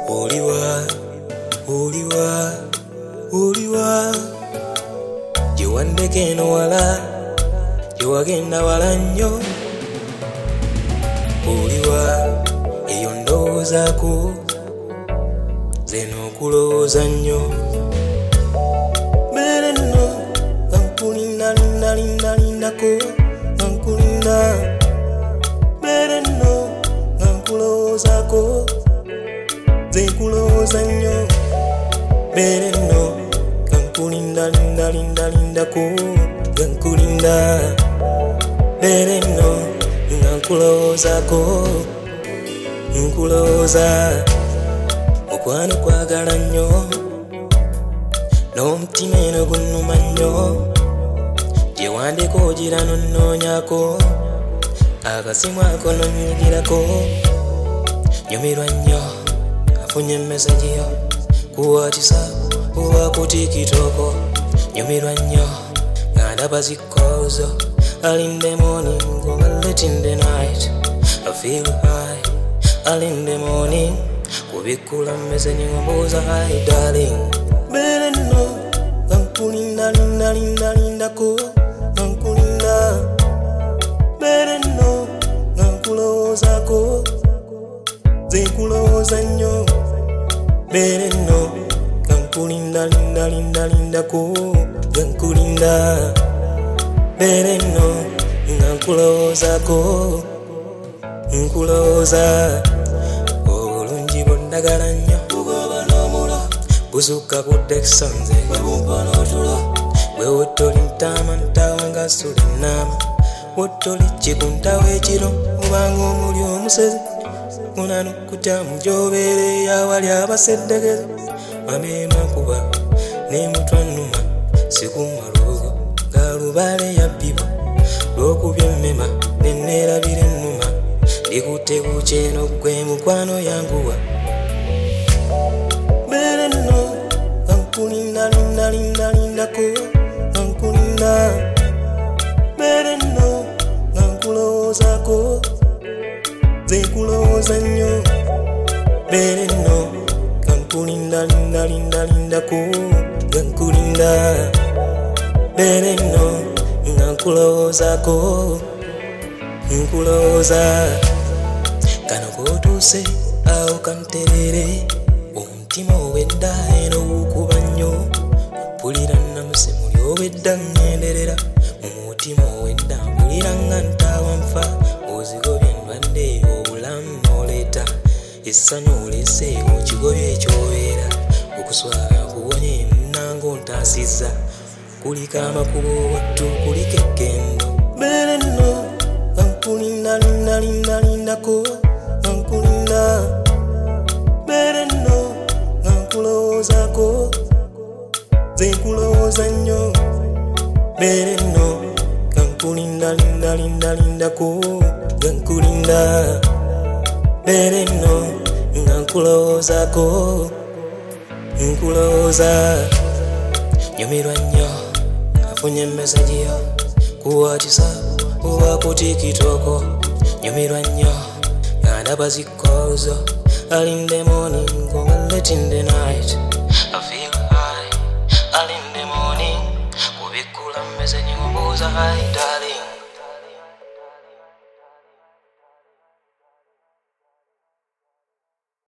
Oliwa Jiwandeke no wala Jiwagenda wala nnyo Oliwa eyo ndowoozaako zeno kulowooza nnyo Bere nno Lindako Nkulinda Bere nno Nkulowoozaako ze kulowooza nnyo Bere nno Lindako Nkulinda Bere nno Nkulowoozaako Nkulowooza Okwano kwagala nnyo N'omutima eno gunnuma nnyo Gyewandeka ogira nonnoonyako Akasimu ako nonnyigirako Nyumirwa nnyo afunye message yo ku WhatsApp oba ku TikTok Nyumirwa nnyo nga ndaba zi calls early in the morning or late in the night I feel high early in the morning kubikula message ngomboza hi darling Bere nno Lindako Nkulinda Bere nno Nkulowoozaako ze kulowooza nnyo Bere nno Lindako Nkulinda Bere nno Nkulowoozaako Nkulowooza obulungi bw'ondagala nnyo bugoba n'omula buzuka kudekisa nze bwebumpa n'otula bwe wotoli ntama ntawanga suli nnama wotoli kikuntawo ekiro obanga omuli omusezi munanukutya mujobeere awali abaseddegeza mameema kuba n'emutwa nnuma sikumalugo nga lubale yabbibwa lw'okubya emmema nenneerabira ennuma ndikutte kukyeno gwe mukwano yanguwa Bere nno Lindako Nkulinda Bere nno Nkulowoozaako ze kulowooza nnyo Bere nno Lindako Nkulinda Bere nno Nkulowoozaako Nkulowooza kano kootuuse awo kanterere omutima owedda eno wukuba nnyo mpulira namuse muli owedda ngenderera mu mutima owedda mpulira nga ntaawa nfa ozigobye ndwadde obulamu n'oleeta essanyu olese okigobye ekyobeera okuswala kuwonye munnango ntaasizza kuliko amakubo wattu kuliko eggendo Bere nno Lindako Nkulinda Bere nno Nkulowoozaako ze kulowooza nnyo Bere nno Lindako Nkulinda Bere nno Nkulowoozaako Nkulowooza Nyumirwa nnyo afunye message yo ku WhatsApp oba ku TikTok Nyumirwa nnyo nga ndaba zi calls early in the morning or late in the night I feel high early in the morning kubikula message ngomboza hi